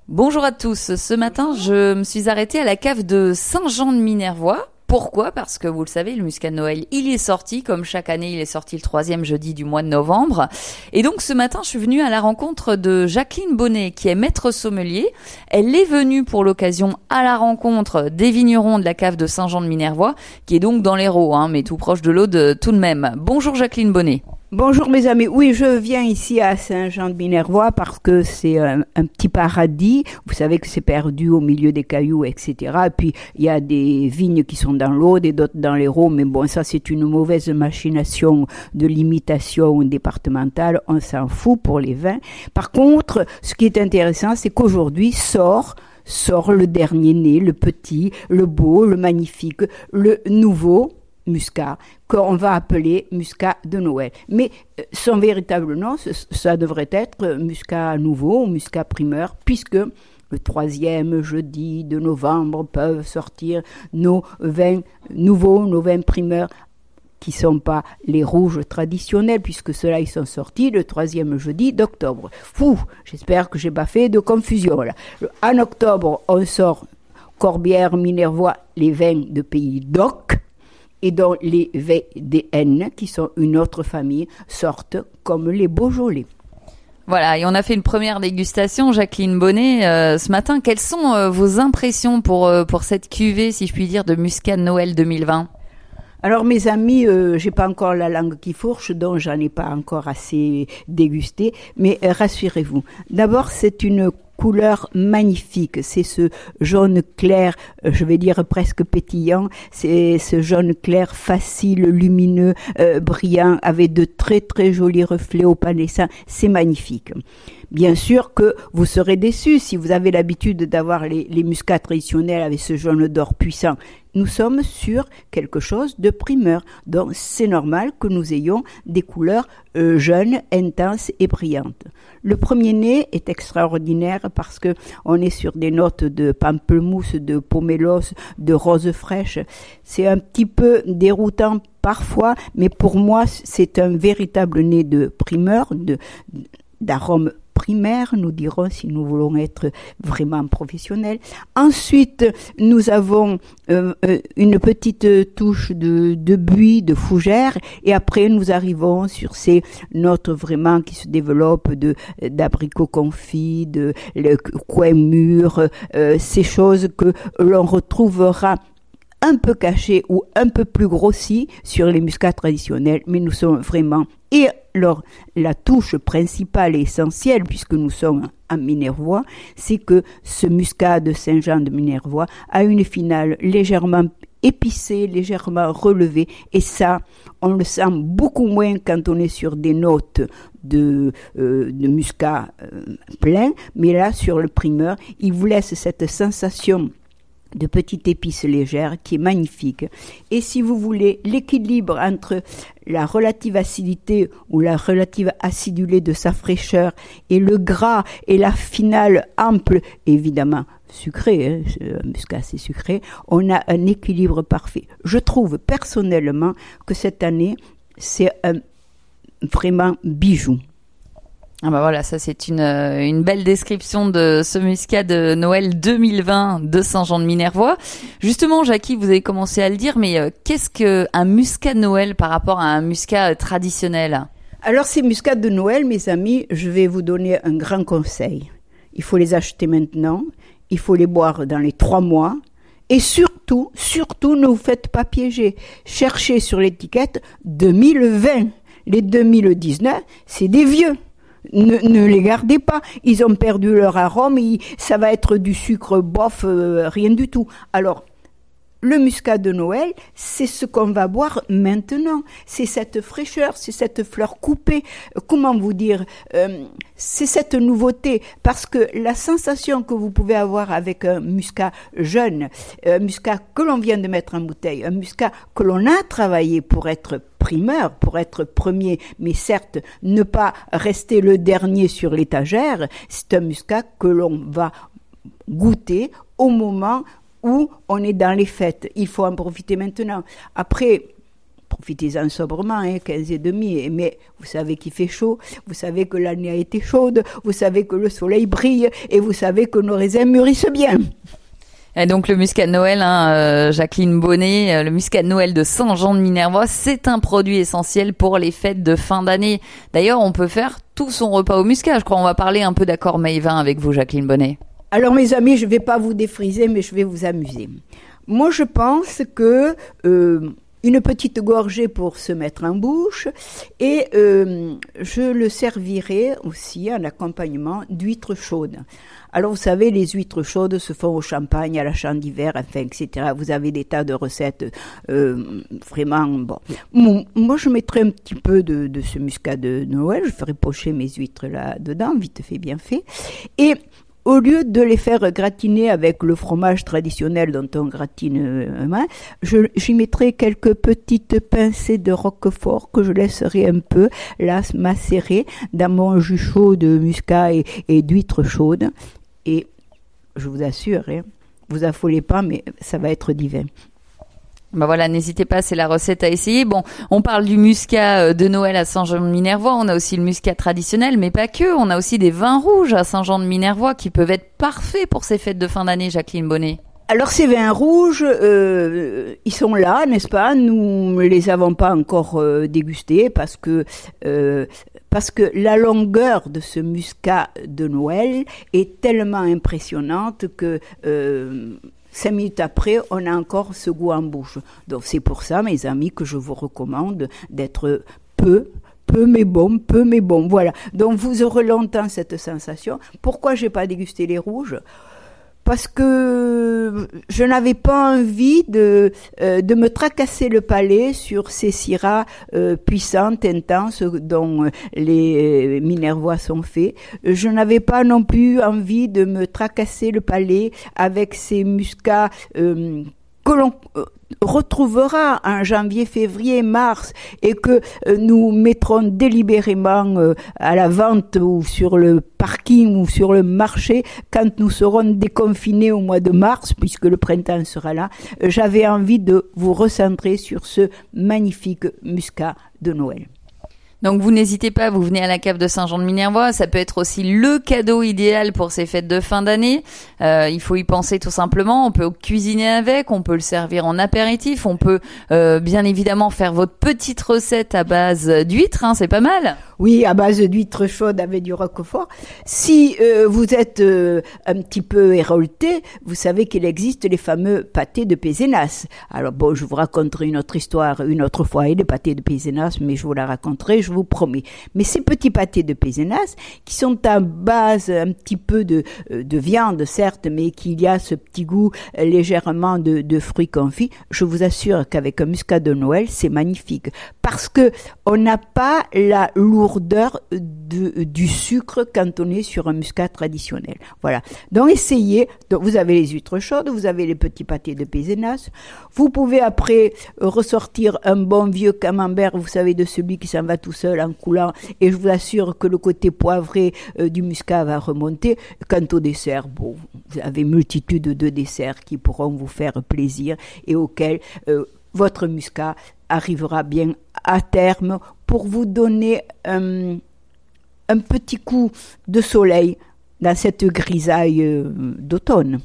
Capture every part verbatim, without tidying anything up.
Bonjour à tous. Ce matin, je me suis arrêtée à la cave de Saint-Jean-de-Minervois. Pourquoi ? Parce que vous le savez, le muscat de Noël, il est sorti. Comme chaque année, il est sorti le troisième jeudi du mois de novembre. Et donc, ce matin, je suis venue à la rencontre de Jacqueline Bonnet, qui est maître sommelier. Elle est venue pour l'occasion à la rencontre des vignerons de la cave de Saint-Jean-de-Minervois, qui est donc dans l'Hérault, hein, mais tout proche de l'Aude tout de même. Bonjour Jacqueline Bonnet. Bonjour mes amis, oui je viens ici à Saint-Jean-de-Minervois parce que c'est un, un petit paradis, vous savez que c'est perdu au milieu des cailloux, et cetera. Et puis il y a des vignes qui sont dans l'Aude et d'autres dans l'Hérault, mais bon ça c'est une mauvaise machination de limitation départementale, on s'en fout pour les vins. Par contre, ce qui est intéressant c'est qu'aujourd'hui sort sort le dernier né, le petit, le beau, le magnifique, le nouveau muscat, qu'on va appeler muscat de Noël. Mais son véritable nom, ça devrait être muscat nouveau ou muscat primeur, puisque le troisième jeudi de novembre peuvent sortir nos vins nouveaux, nos vins primeurs, qui sont pas les rouges traditionnels, puisque ceux-là, ils sont sortis le troisième jeudi d'octobre. Fou, j'espère que j'ai pas fait de confusion, là. En octobre, on sort Corbière, Minervois, les vins de pays d'Oc, et dont les V D N, qui sont une autre famille, sortent comme les Beaujolais. Voilà, et on a fait une première dégustation, Jacqueline Bonnet, euh, ce matin. Quelles sont euh, vos impressions pour, euh, pour cette cuvée, si je puis dire, de muscat de Noël deux mille vingt ? Alors mes amis, euh, j'ai pas encore la langue qui fourche, donc j'en ai pas encore assez dégusté, mais euh, rassurez-vous. D'abord, c'est une couleur magnifique, c'est ce jaune clair, je vais dire presque pétillant, c'est ce jaune clair facile, lumineux, euh, brillant, avec de très très jolis reflets opalescents, c'est magnifique. Bien sûr que vous serez déçus si vous avez l'habitude d'avoir les, les muscats traditionnels avec ce jaune d'or puissant. Nous sommes sur quelque chose de primeur, donc c'est normal que nous ayons des couleurs euh, jeunes, intenses et brillantes. Le premier nez est extraordinaire parce que on est sur des notes de pamplemousse, de pomelos, de rose fraîche. C'est un petit peu déroutant parfois, mais pour moi c'est un véritable nez de primeur, de d'arôme primaire, nous dirons si nous voulons être vraiment professionnels. Ensuite, nous avons euh, une petite touche de, de buis, de fougère, et après nous arrivons sur ces notes vraiment qui se développent de d'abricots confits, de le coin mûr, euh, ces choses que l'on retrouvera un peu cachées ou un peu plus grossies sur les muscats traditionnels, mais nous sommes vraiment... Et alors, la touche principale et essentielle, puisque nous sommes en Minervois, c'est que ce muscat de Saint-Jean-de-Minervois a une finale légèrement épicée, légèrement relevée, et ça, on le sent beaucoup moins quand on est sur des notes de, euh, de muscat euh, plein, mais là, sur le primeur, il vous laisse cette sensation de petites épices légères qui est magnifique. Et si vous voulez l'équilibre entre la relative acidité ou la relative acidulée de sa fraîcheur et le gras et la finale ample, évidemment sucré, hein, un muscat c'est sucré, on a un équilibre parfait. Je trouve personnellement que cette année c'est un vraiment bijou. Ah bah voilà, ça c'est une une belle description de ce muscat de Noël deux mille vingt de Saint-Jean-de-Minervois. Justement, Jackie, vous avez commencé à le dire, mais euh, qu'est-ce que un muscat de Noël par rapport à un muscat euh, traditionnel ? Alors ces muscats de Noël, mes amis, je vais vous donner un grand conseil. Il faut les acheter maintenant, il faut les boire dans les trois mois, et surtout, surtout, ne vous faites pas piéger. Cherchez sur l'étiquette deux mille vingt. Les deux mille dix-neuf, c'est des vieux. Ne, ne les gardez pas, ils ont perdu leur arôme, ils, ça va être du sucre bof, euh, rien du tout. Alors, le muscat de Noël, c'est ce qu'on va boire maintenant. C'est cette fraîcheur, c'est cette fleur coupée. Comment vous dire euh, c'est cette nouveauté. Parce que la sensation que vous pouvez avoir avec un muscat jeune, un muscat que l'on vient de mettre en bouteille, un muscat que l'on a travaillé pour être primeur, pour être premier, mais certes, ne pas rester le dernier sur l'étagère, c'est un muscat que l'on va goûter au moment où on est dans les fêtes. Il faut en profiter maintenant. Après, profitez-en sobrement, hein, quinze et demi. Mais vous savez qu'il fait chaud, vous savez que l'année a été chaude, vous savez que le soleil brille et vous savez que nos raisins mûrissent bien. Et donc le muscat de Noël, hein, euh, Jacqueline Bonnet, euh, le muscat de Noël de Saint-Jean-de-Minervois, c'est un produit essentiel pour les fêtes de fin d'année. D'ailleurs, on peut faire tout son repas au muscat. Je crois qu'on va parler un peu d'accord Maïvin avec vous, Jacqueline Bonnet. Alors mes amis, je ne vais pas vous défriser, mais je vais vous amuser. Moi, je pense que euh, une petite gorgée pour se mettre en bouche et euh, je le servirai aussi en accompagnement d'huîtres chaudes. Alors, vous savez, les huîtres chaudes se font au champagne, à la chambre d'hiver, enfin, et cetera. Vous avez des tas de recettes euh, vraiment, bon. Moi, je mettrai un petit peu de, de ce muscat de Noël. Je ferai pocher mes huîtres là-dedans, vite fait, bien fait. Et au lieu de les faire gratiner avec le fromage traditionnel dont on gratine euh, hein, je, j'y mettrai quelques petites pincées de roquefort que je laisserai un peu là macérer dans mon jus chaud de muscat et, et d'huîtres chaudes. Et je vous assure, hein, vous affolez pas, mais ça va être divin. Ben voilà, n'hésitez pas, c'est la recette à essayer. Bon, on parle du muscat de Noël à Saint-Jean-de-Minervois, on a aussi le muscat traditionnel, mais pas que, on a aussi des vins rouges à Saint-Jean-de-Minervois qui peuvent être parfaits pour ces fêtes de fin d'année, Jacqueline Bonnet. Alors ces vins rouges, euh, ils sont là, n'est-ce pas? Nous ne les avons pas encore euh, dégustés parce que euh, parce que la longueur de ce muscat de Noël est tellement impressionnante que euh, cinq minutes après, on a encore ce goût en bouche. Donc c'est pour ça, mes amis, que je vous recommande d'être peu peu mais bon, peu mais bon. Voilà. Donc vous aurez longtemps cette sensation. Pourquoi j'ai pas dégusté les rouges? Parce que je n'avais pas envie de euh, de me tracasser le palais sur ces syrahs euh, puissantes, intenses dont les Minervois sont faits. Je n'avais pas non plus envie de me tracasser le palais avec ces muscats euh, que l'on euh, retrouvera en janvier, février, mars et que euh, nous mettrons délibérément euh, à la vente ou sur le parking ou sur le marché quand nous serons déconfinés au mois de mars puisque le printemps sera là. Euh, j'avais envie de vous recentrer sur ce magnifique muscat de Noël. Donc vous n'hésitez pas, vous venez à la cave de Saint-Jean-de-Minervois, ça peut être aussi le cadeau idéal pour ces fêtes de fin d'année. Euh, il faut y penser tout simplement, on peut cuisiner avec, on peut le servir en apéritif, on peut euh, bien évidemment faire votre petite recette à base d'huîtres, hein, c'est pas mal. Oui, à base d'huîtres chaudes avec du roquefort. Si euh, vous êtes euh, un petit peu hérolté, vous savez qu'il existe les fameux pâtés de Pézenas. Alors bon, je vous raconterai une autre histoire une autre fois, et les pâtés de Pézenas, mais je vous la raconterai, je vous promets. Mais ces petits pâtés de Pézenas, qui sont à base un petit peu de, de viande, certes, mais qu'il y a ce petit goût légèrement de, de fruits confits, je vous assure qu'avec un muscat de Noël, c'est magnifique. Parce que on n'a pas la lourdeur de, du sucre quand on est sur un muscat traditionnel. Voilà. Donc essayez. Donc vous avez les huîtres chaudes, vous avez les petits pâtés de Pézenas. Vous pouvez après ressortir un bon vieux camembert, vous savez, de celui qui s'en va tout seul en coulant. Et je vous assure que le côté poivré euh, du muscat va remonter. Quant au dessert, bon, vous avez multitude de desserts qui pourront vous faire plaisir et auxquels euh, votre muscat arrivera bien à terme pour vous donner un, un petit coup de soleil dans cette grisaille euh, d'automne.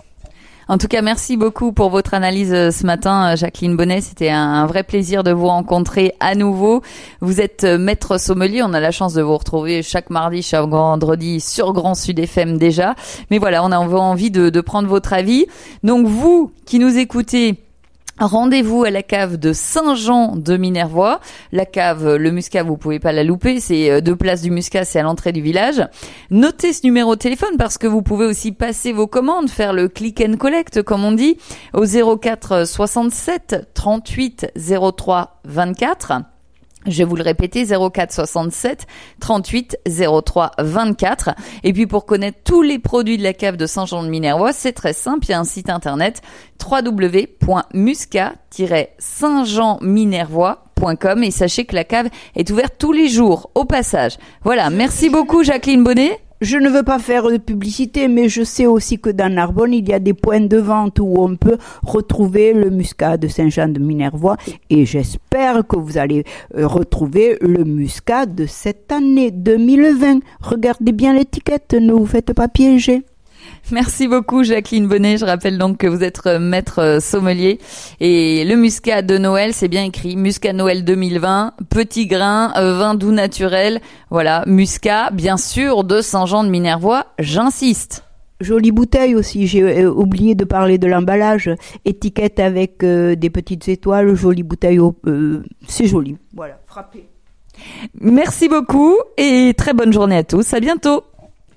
En tout cas, merci beaucoup pour votre analyse ce matin, Jacqueline Bonnet. C'était un vrai plaisir de vous rencontrer à nouveau. Vous êtes maître sommelier. On a la chance de vous retrouver chaque mardi, chaque vendredi sur Grand Sud F M déjà. Mais voilà, on a envie de, de prendre votre avis. Donc vous qui nous écoutez, rendez-vous à la cave de Saint-Jean-de-Minervois. La cave, le muscat, vous pouvez pas la louper. C'est deux places du muscat, c'est à l'entrée du village. Notez ce numéro de téléphone parce que vous pouvez aussi passer vos commandes, faire le click and collect, comme on dit, au zéro quatre soixante-sept trente-huit zéro trois vingt-quatre. Je vais vous le répéter, zéro quatre soixante-sept trente-huit zéro trois vingt-quatre. Et puis pour connaître tous les produits de la cave de Saint-Jean-de-Minervois, c'est très simple, il y a un site internet w w w point muscat tiret saint jean minervois point com et sachez que la cave est ouverte tous les jours au passage. Voilà, merci beaucoup Jacqueline Bonnet. je ne veux pas faire de publicité, mais je sais aussi que dans Narbonne, il y a des points de vente où on peut retrouver le muscat de Saint-Jean de Minervois. Et j'espère que vous allez retrouver le muscat de cette année deux mille vingt. Regardez bien l'étiquette, ne vous faites pas piéger. Merci beaucoup Jacqueline Bonnet. Je rappelle donc que vous êtes maître sommelier et le muscat de Noël, c'est bien écrit, muscat Noël deux mille vingt, petit grain, vin doux naturel. Voilà, muscat bien sûr de Saint-Jean de Minervois, j'insiste. Jolie bouteille aussi, j'ai oublié de parler de l'emballage, étiquette avec euh, des petites étoiles, jolie bouteille, euh, c'est joli. Voilà, frappé. Merci beaucoup et très bonne journée à tous, à bientôt.